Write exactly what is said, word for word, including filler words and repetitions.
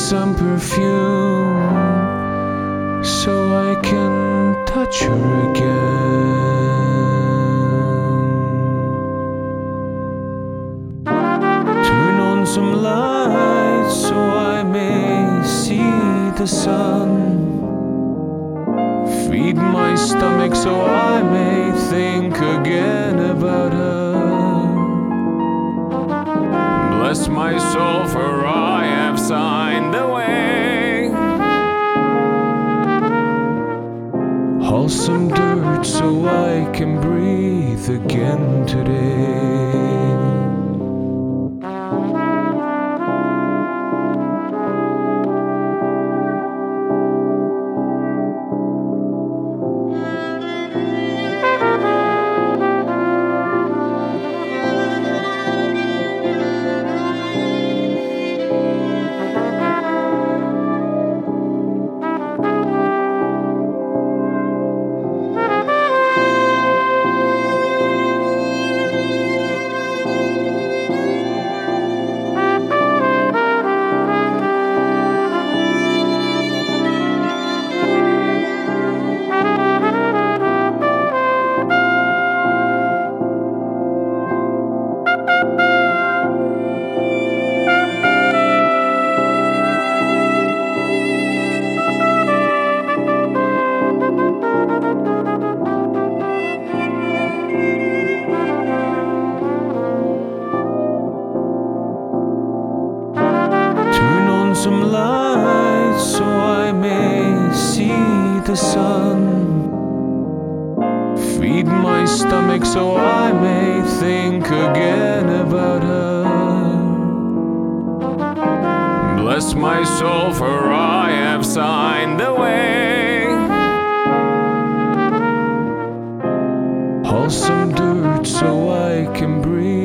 some perfume so I can touch her again. Turn on some lights so I may see the sun. Feed my stomach so I may think again about her. Bless my soul, for I have signed away. Haul some dirt so I can breathe again today. Some lights so I may see the sun. Feed my stomach so I may think again about her. Bless my soul, for I have signed away. Haul some dirt so I can breathe